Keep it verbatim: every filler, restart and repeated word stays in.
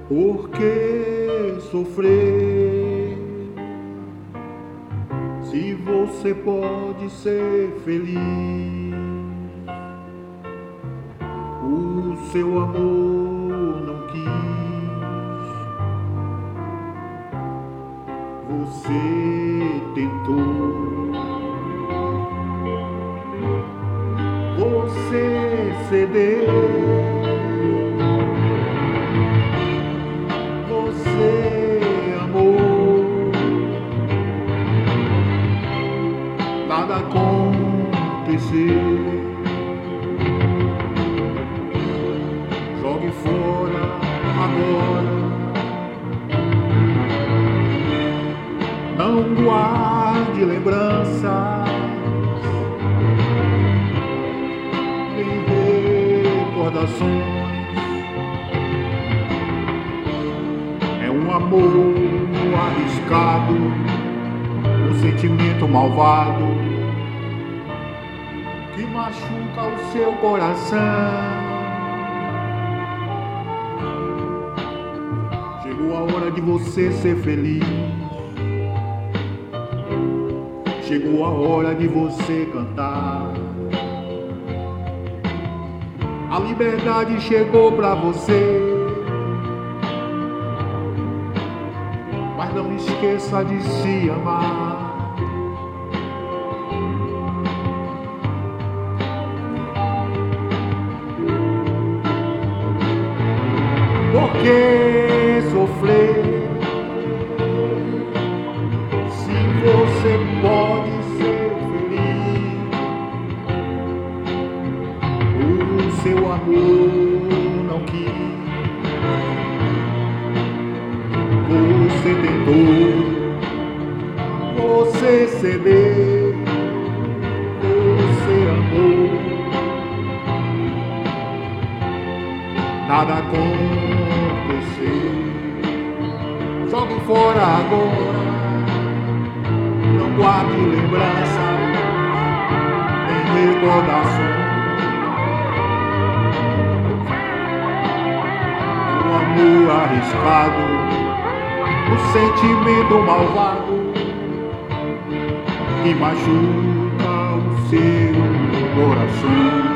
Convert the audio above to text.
Por que sofrer se você pode ser feliz? O seu amor não quis, você tentou, você cedeu. Nada aconteceu. Jogue fora agora. Não guarde lembranças nem recordações. É um amor arriscado, um sentimento malvado que machuca o seu coração. Chegou a hora de você ser feliz. Chegou a hora de você cantar. A liberdade chegou pra você. Mas não esqueça de se amar. Por que sofrer se você pode ser feliz? O seu amor não quis, você tentou, você cedeu, você amou. Nada aconteceu. Jogue fora agora. Não guarde lembrança nem recordação. Um amor arriscado, um sentimento malvado que machuca o seu coração.